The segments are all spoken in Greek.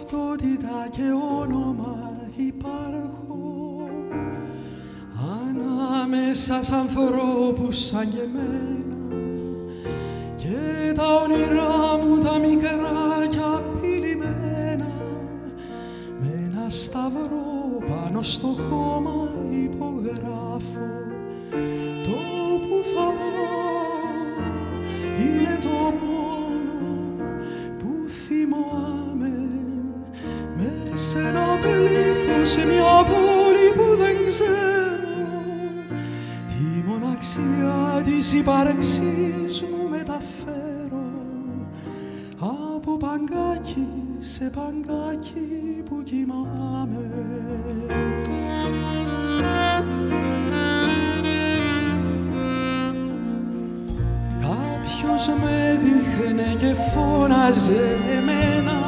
ταυτότητα και όνομα υπάρχω ανάμεσα σ' ανθρώπους σαν και εμένα και τα όνειρά μου τα μικρά κι απειλημένα με ένα σταυρό πάνω στο χώμα υπογράφω το που θα πάω είναι το μόνο που θυμάμαι σε ένα πλήθος, σε μια πόλη που δεν ξέρω τη μοναξιά της ύπαρξής μου μεταφέρω από παγκάκι σε παγκάκι που κοιμάμαι. Κάποιος με δείχνε και φώναζε εμένα,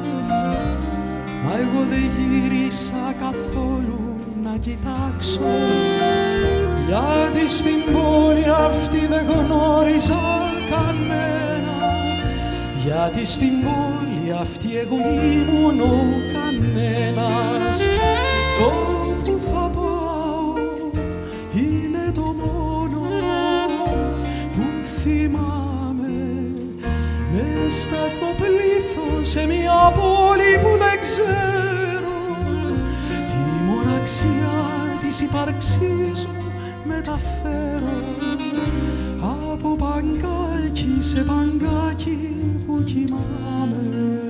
μα εγώ δεν γύρισα καθόλου να κοιτάξω, γιατί στην πόλη αυτή δεν γνώριζα κανένα, γιατί στην πόλη αυτή εγώ ήμουν ο κανένας. Το που θα πάω είναι το μόνο που θυμάμαι μες στο πλήθος, σε μια πόλη που δεν ξέρω τη μοναξιά της ύπαρξής μου μεταφέρω από παγκάκι σε παγκάκι που κοιμάμαι.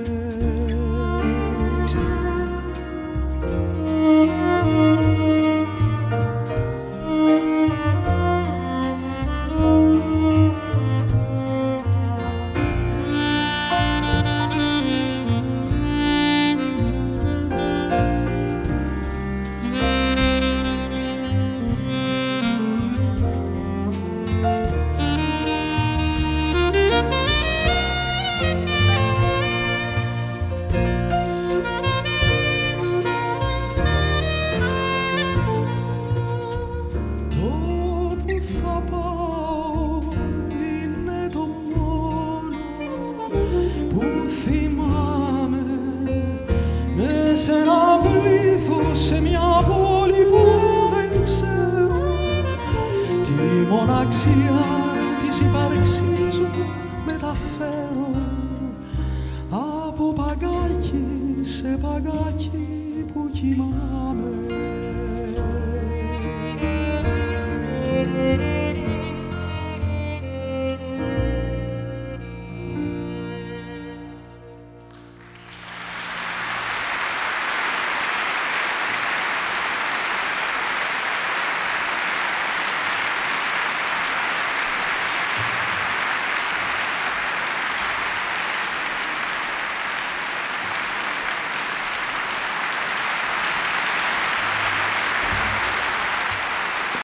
Σε μια πόλη που δεν ξέρω τη μοναξιά της ύπαρξής μου μεταφέρω από παγκάκι σε παγκάκι που κοιμάμαι.